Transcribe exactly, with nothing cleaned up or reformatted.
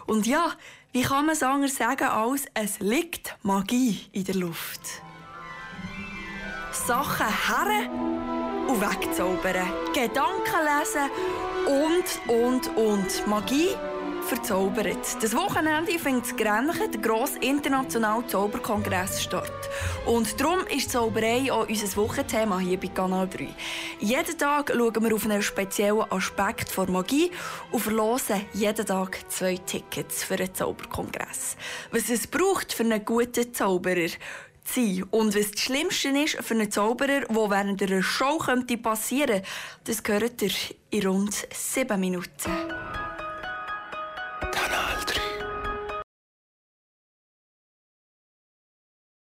Und ja, wie kann man es anders sagen, als es liegt Magie in der Luft. Sachen her und wegzaubern, Gedanken lesen und, und, und. Magie verzaubert. Das Wochenende findet in Grenchen der grosse internationale Zauberkongress statt. Und darum ist Zauberei auch unser Wochenthema hier bei Kanal drei. Jeden Tag schauen wir auf einen speziellen Aspekt von Magie und verlosen jeden Tag zwei Tickets für einen Zauberkongress. Was es braucht für einen guten Zauberer zu sein und was das Schlimmste ist für einen Zauberer, der während einer Show passieren könnte, das hört ihr in rund sieben Minuten.